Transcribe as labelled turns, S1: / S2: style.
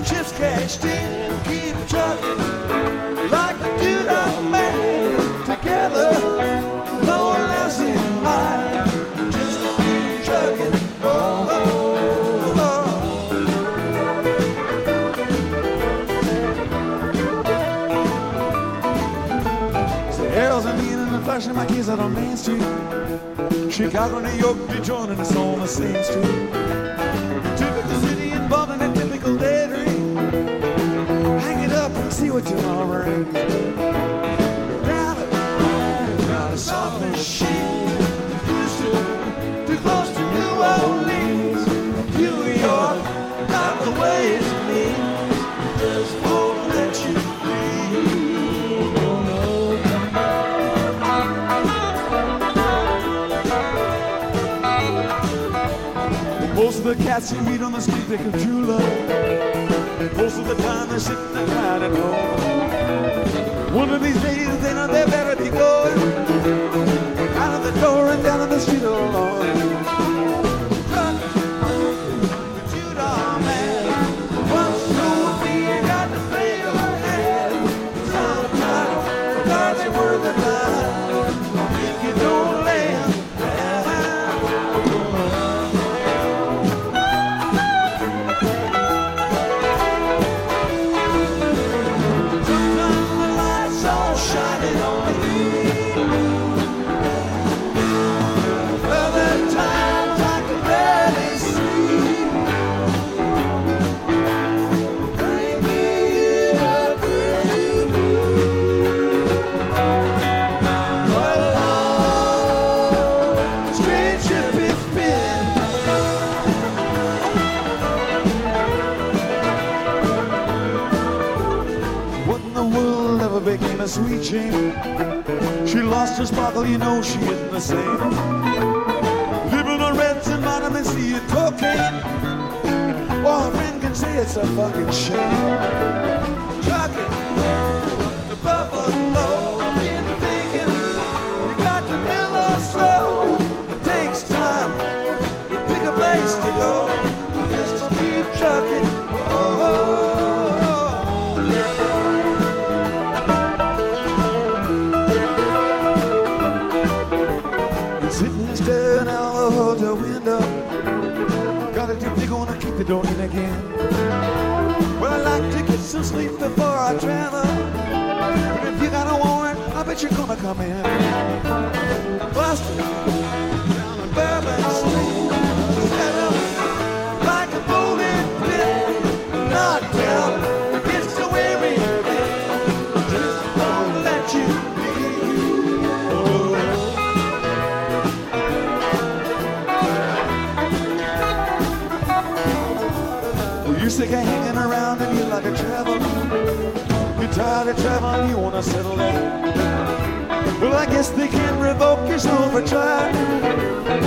S1: chips cashed in, keep trucking like the dude I met. Together, no one else in mind. Just keep trucking. Oh, oh, oh. So Harold's and me and flashing my keys out on Main Street. Chicago, New York, Detroit, and it's on the same street. Typical city involved in a typical daydream. Hang it up and see what tomorrow brings. Got a soft machine. Used to too close to New Orleans. New York, not the way it's mean. Just won't let you leave. Most of the cats you meet on the street think of true love. Most of the time they're sitting and crying at home. One of these days they know they better be going out of the door and down on the street alone. But you don't man, once told me you got to play your hand. Sometimes God ain't worth the time if you don't land. Became a sweet shame. She lost her sparkle, you know she isn't the same. Living on reds and vitamin C and cocaine. Oh, a friend can say it's a fucking shame. Trucking the buffalo, been thinking you got to mellow slow. It takes time to pick a place to go. Just keep trucking. Oh. Staring out the hotel window. Gotta think they're gonna kick the door in again. Well, I like to get some sleep before I travel. But if you got a warrant, I bet you're gonna come in. Busted down the Bourbon Street. Set up like a bowling pit. Knocked down against the weary head. Just won't let you be. You're sick of hanging around and you like to travel. You're tired of traveling, you wanna settle down. Well, I guess they can revoke your soul for trying.